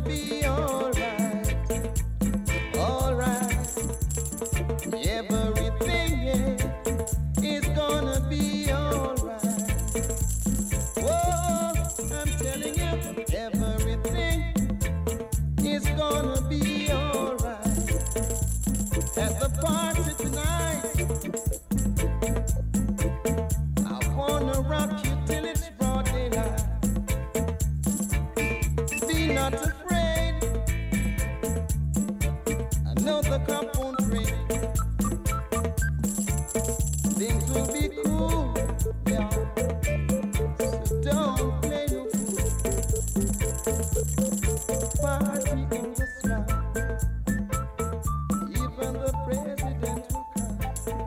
be alright, alright. Everything, yeah, is gonna be alright. Whoa, I'm telling you, everything is gonna be alright. At the party tonight, I wanna rock you till it's broad daylight. Be not afraid, I know the cup won't break. Things will be cool, yeah. So don't play no fool. Party in the sky, even the president will come.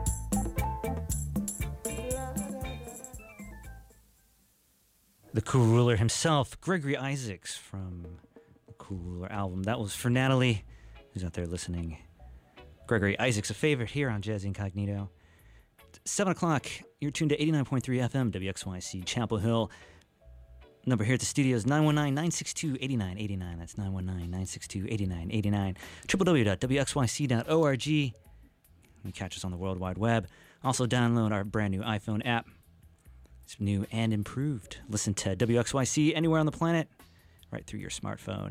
The Cool Ruler himself, Gregory Isaacs from the Cool Ruler album. That was for Natalie, who's out there listening. Gregory Isaacs, a favorite here on Jazz Incognito. 7 o'clock, you're tuned to 89.3 FM, WXYC, Chapel Hill. Number here at the studio is 919-962-8989. That's 919-962-8989. www.wxyc.org. You can catch us on the World Wide Web. Also download our brand new iPhone app. It's new and improved. Listen to WXYC anywhere on the planet, right through your smartphone.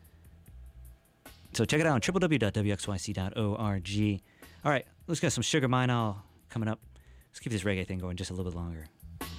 So check it out on www.wxyc.org. All right, let's get some Sugar Mine coming up. Let's keep this reggae thing going just a little bit longer.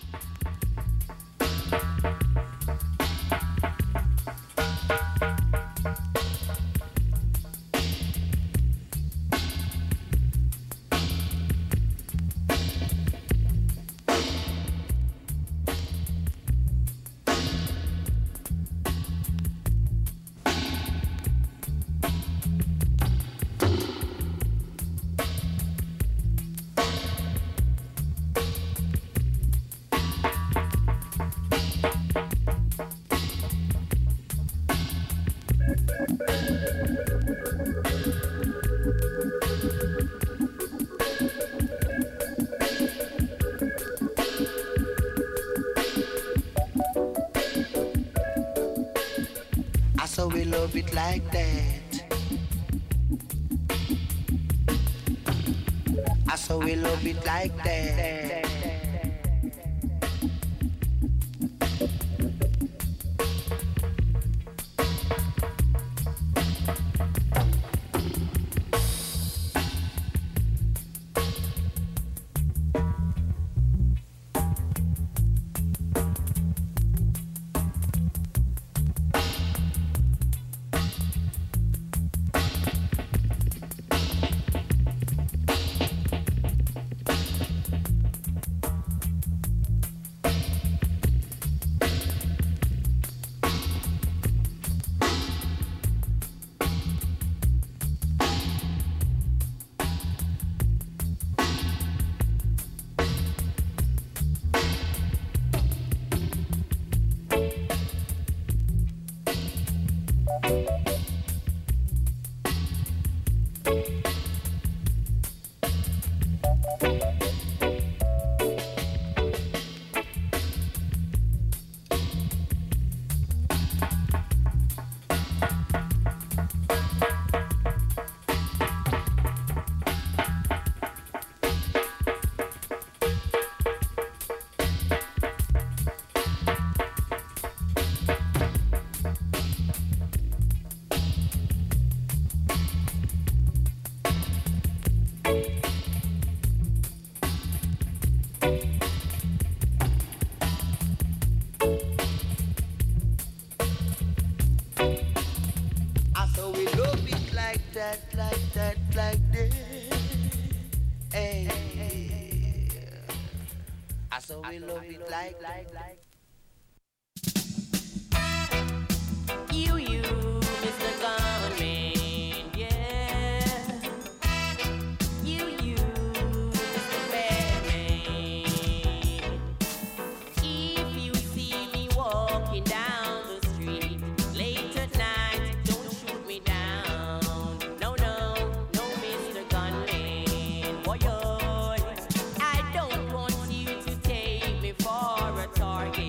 So we love it like that. I so we love it like that. we love it like. You, Mr. Gunman, yeah. You, Mr. Batman. If you see me walking down the street late at night, don't shoot me down. No, Mr. Gunman, boy, I don't want you to take me for a target.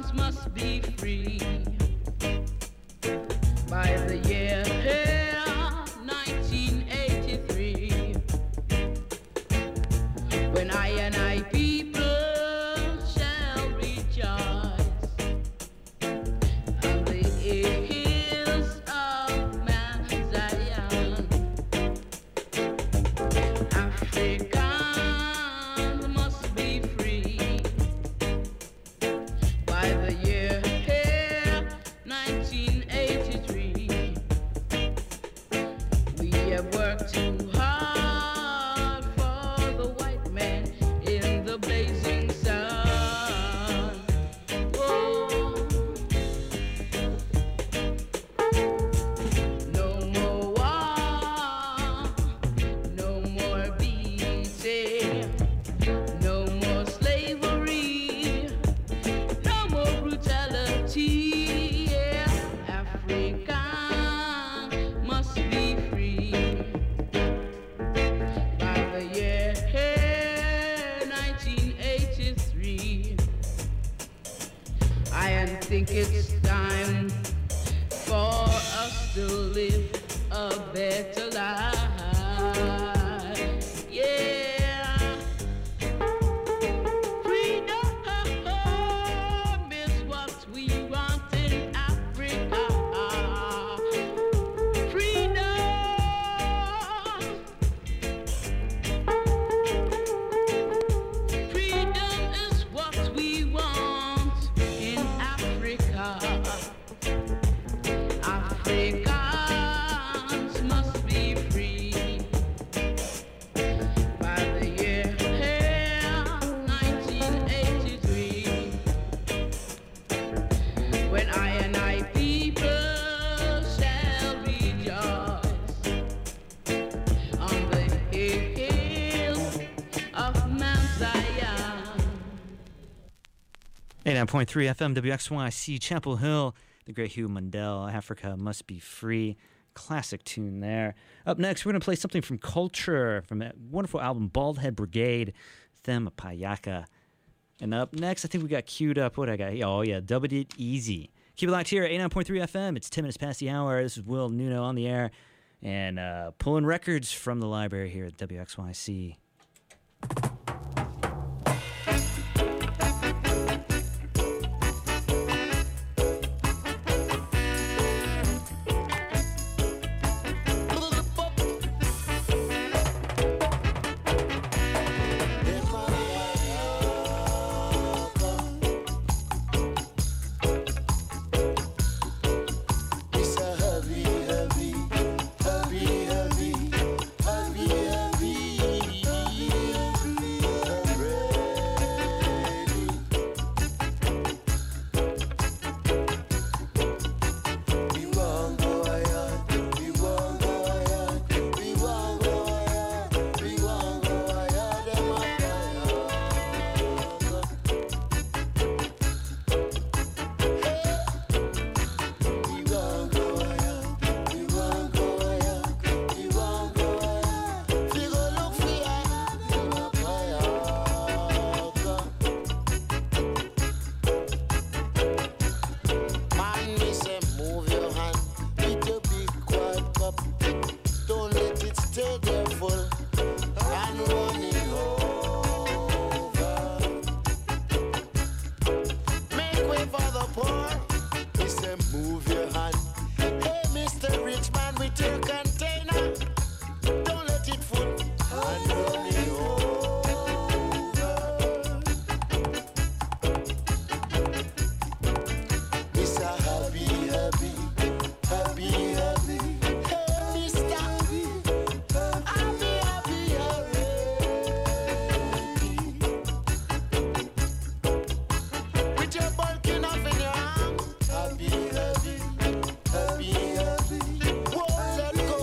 must be free. By the year 1983, when I and I people shall rejoice on the hills of Mount Zion. Africans must be free. By the year 1983, we have worked too hard for the white man in the blazing sun. Oh, no more war, no more beating, no more slavery, no more brutality. Yeah, Africa must be free. By the year 1983, I think it's time for us to live a better life. Yeah. Freedom is what we want in Africa. Freedom. Freedom is what we want in Africa. Africans must be free. By the year 1983, when I and I people shall rejoice on the hills of Mount Zion. 89.3 FM WXYC Chapel Hill, the great Hugh Mundell, Africa Must Be Free. Classic tune there. Up next, we're going to play something from Culture, from that wonderful album Baldhead Brigade, Them Payaka. And up next, I think we got queued up. What I got? Oh, yeah, Dubbed It Easy. Keep it locked here at 89.3 FM. It's 10 minutes past the hour. This is Will Nuno on the air and pulling records from the library here at WXYC. It's a heavy, heavy, heavy, heavy, heavy, Let go.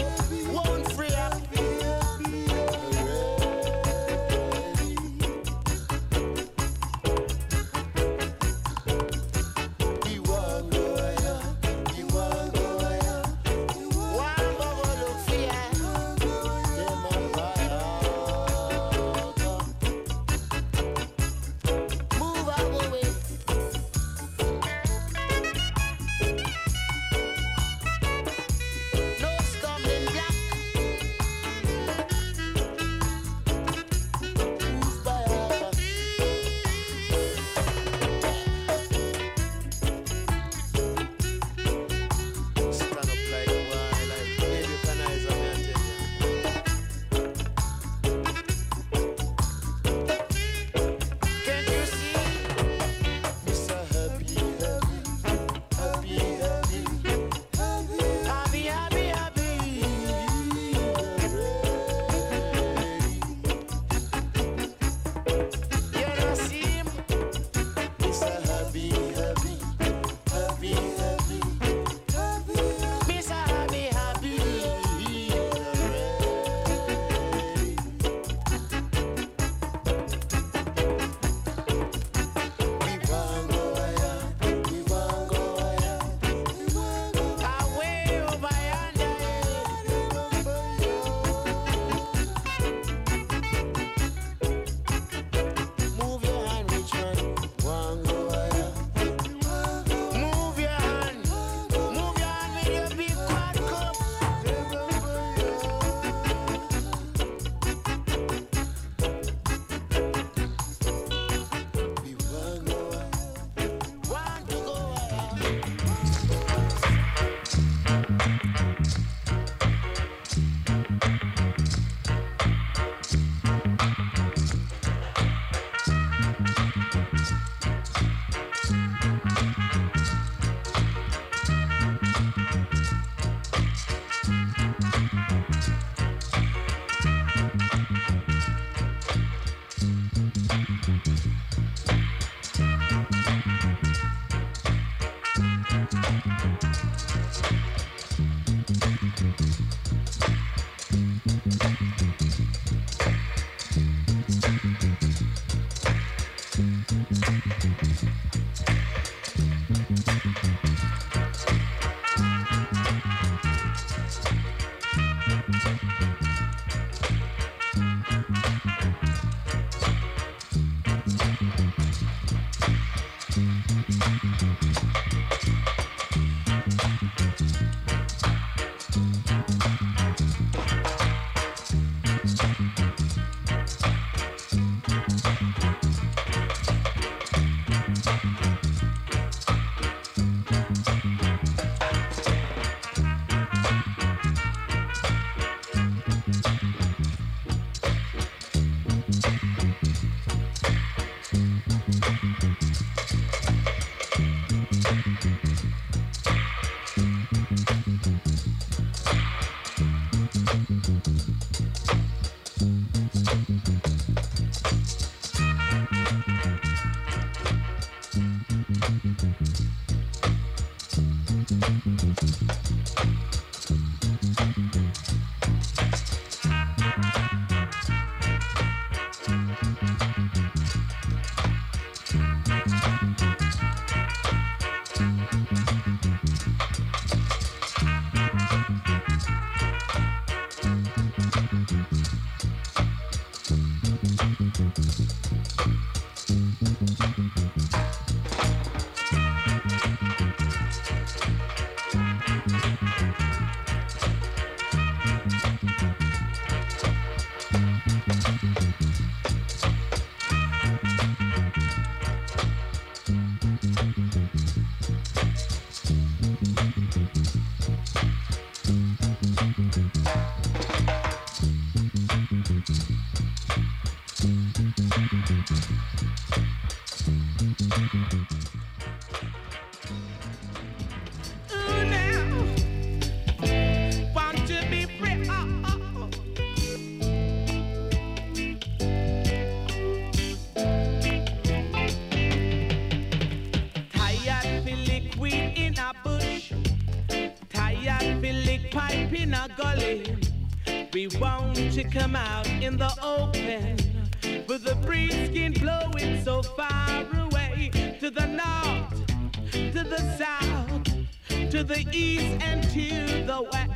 We want to come out in the open with the breeze skin blowing so far away, to the north, to the south, to the east and to the west,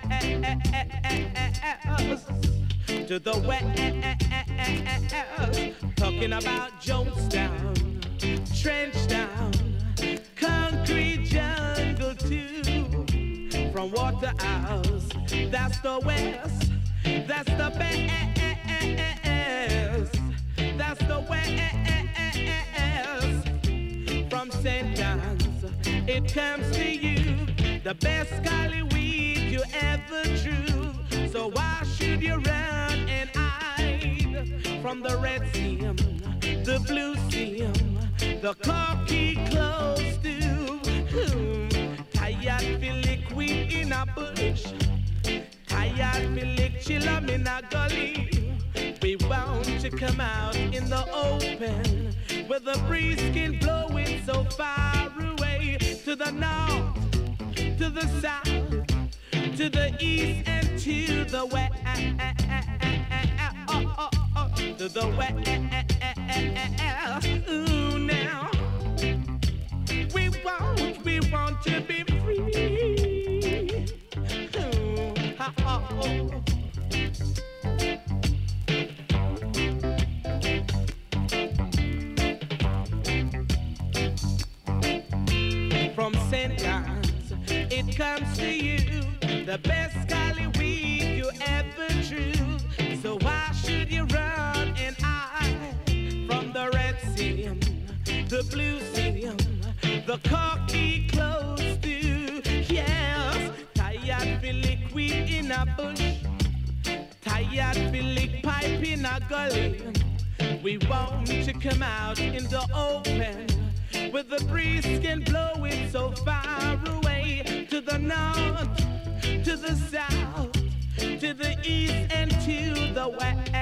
to the west. Talking about Jonestown, Trenchtown, concrete jungle too. From Waterhouse, that's the west. That's the best. That's the west. From St. John's, it comes to you, the best golly weed you ever drew. So why should you run and hide from the Red Sea, the Blue Sea, the cocky close to? Tired feel liquid in a bush. Tired feel like chillum in a gully. We want to come out in the open with the breeze skin blowing so far away, to the north, to the south, to the east and to the west, to the west. Ooh, now we want to be free. From St. John's, it comes to you, the best golly weed you ever drew. So why should you run and hide from the Red Sea, the Blue Sea, the cocky close to? Yes, tired feel liquid in a bush, tired feel like pipe in a gully. We want to come out in the open with the breeze skin blowing so far away, to the north, to the south, to the east and to the west.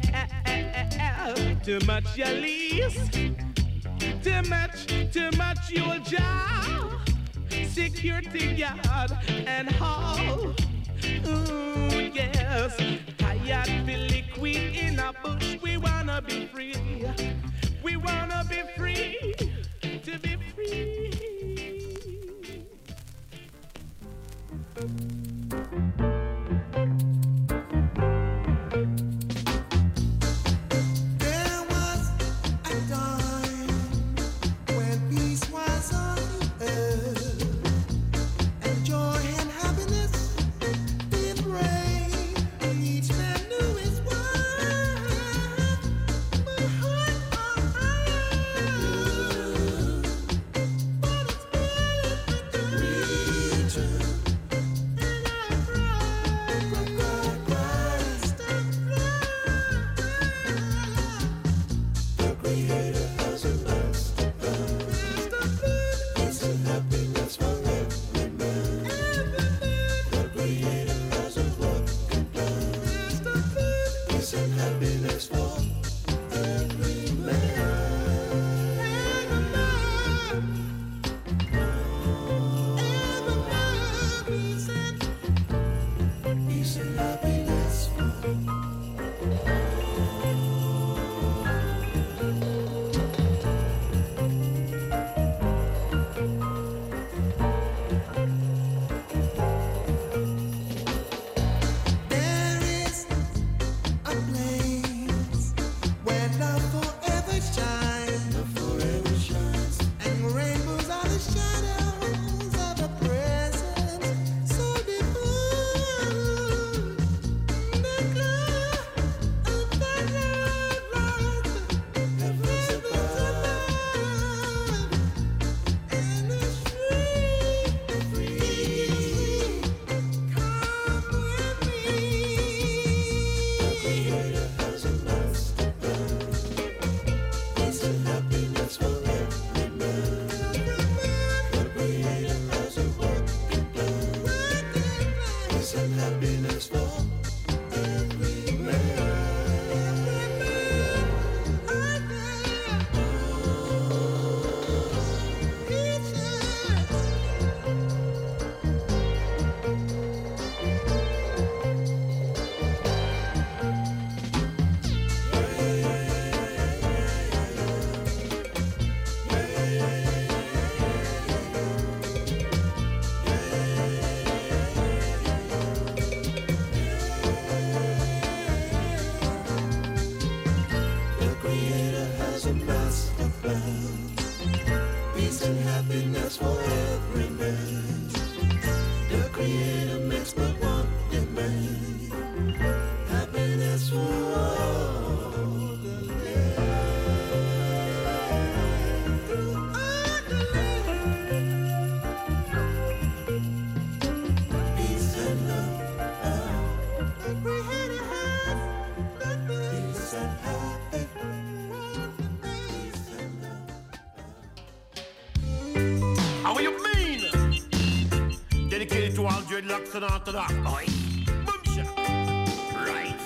Too much you lease, too much you'll jar. Security guard and hall. Ooh, yes. Tired feel liquid in a bush. We wanna be free. We wanna be free. To be free. There was a time when peace was on. creator makes but one demand. Happiness for all the land. Throughout the land. Peace and love. The creator has nothing. Peace and happy. Peace and love. How you mean? Dedicated to all dreadlocks and orthodox boys. Boom shot. Right.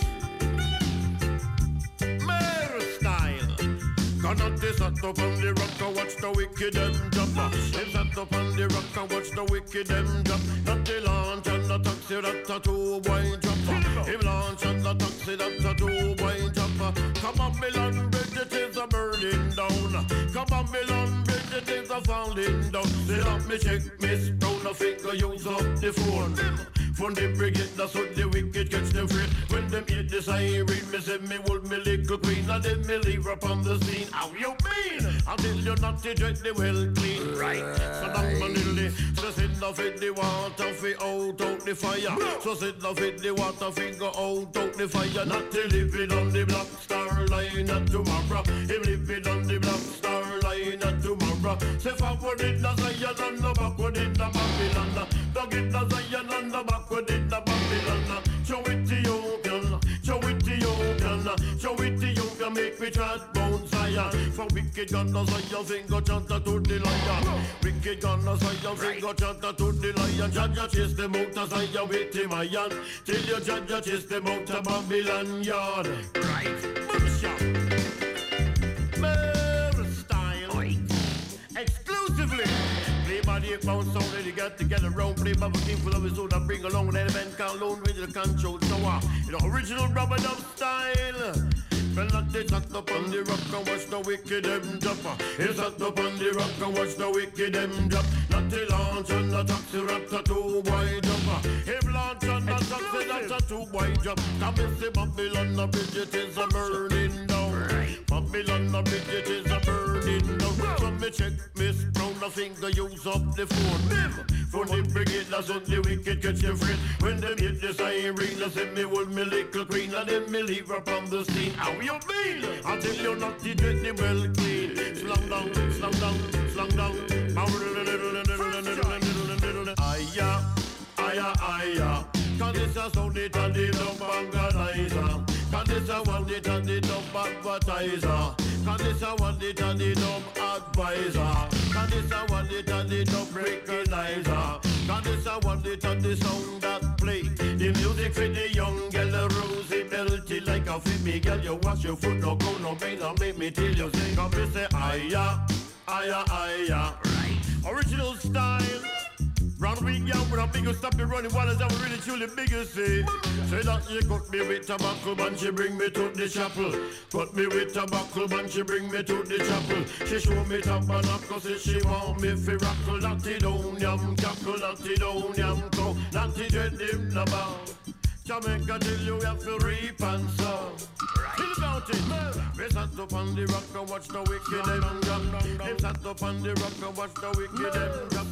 Mare style. Gonna this up on the rock and watch the wicked them jump. Them sat up on the rock and watch the wicked them jump. Not the launch and the taxi, that's a two-boy jump. Him launch and the taxi, that's a two-boy jump. Come on, Milan Bridge, it is a burning down. Come on, Milan Bridge, it is a falling down. Sit up, me check, Miss Brown, I finger use up the phone. From the brigade, that's what the wicked catch them free. When them hit the siren, me say me hold me little queen, and then me leave her upon the scene. How you mean? Until you're not to dress the well clean. Right. So down my little, so sit off in the water, fi out the fire. So sit off in the water, fi go out the fire. Not to live it on the black star line at tomorrow. Him live it on the black star line at tomorrow. Say forward in the Zion and the backward in the Babylon. Don't get the Zion and the backward in the Babylon. Show it to you, girl. Show it to you, girl. Show it to you, girl. Make me trot bones higher. For wicked gonna say your finger chanta to the lion. Wicked gonna say your finger chanta to the lion. Judge chase them out as I await him iron. Till you judge chase them out of Babylon yard. Right, boom shot. Mare style. Exclusively. Play by the 8 pound sound that you got to get around. Play by the king full of his own that bring along an element count loan with the control. So the original rubber dub style. Well, not they sat up on the rock and watch the wicked them drop. He sat up on the rock and watch the wicked them drop. Not the launch and the taxi, that's a two-boy jump. Him launch and the taxi, that's a two-boy jump. Come and see Babylon, the bridge, it is a burning down. Babylon, the bridge, it is a burning down. From me check, Miss Brown, I think they use up the phone. For the brigade, that's what the wicked catch your friend. When them hit the siren, they say me hold me little queen, and then me leave her from the scene. How you mean? Until you're not the dirty well clean. Slam down, slam down, slam down. Aya, aya, aya. Cause it's a sound it and the dumb organizer. Cause it's a one it and the dumb advertiser. Cause it's a one it and the dumb advisor. Cause it's a one it and the dumb recognizer. Cause it's a one it and the sound that play. The music for the young girl, rosy belty like a female girl. You wash your foot, no go, no pain, no make me till you sing. Come and say, aya, aya, aya. Right. Original style. Round the week, yeah, but I'm bigger, stop me running while I'm really truly bigger, see. Say that she cut me with tobacco, man, she bring me to the chapel. Cut me with tobacco, man, she bring me to the chapel. She show me tabernacle, say she want me fi rockle. Natty down, yam, cackle, natty down, yam, cow. Natty dread him, the bow. Jamaica till you have to reap and sow. Think about it. We sat up on the rock and watch the wicked them jump. They sat up on the rock and watch the wicked them jump.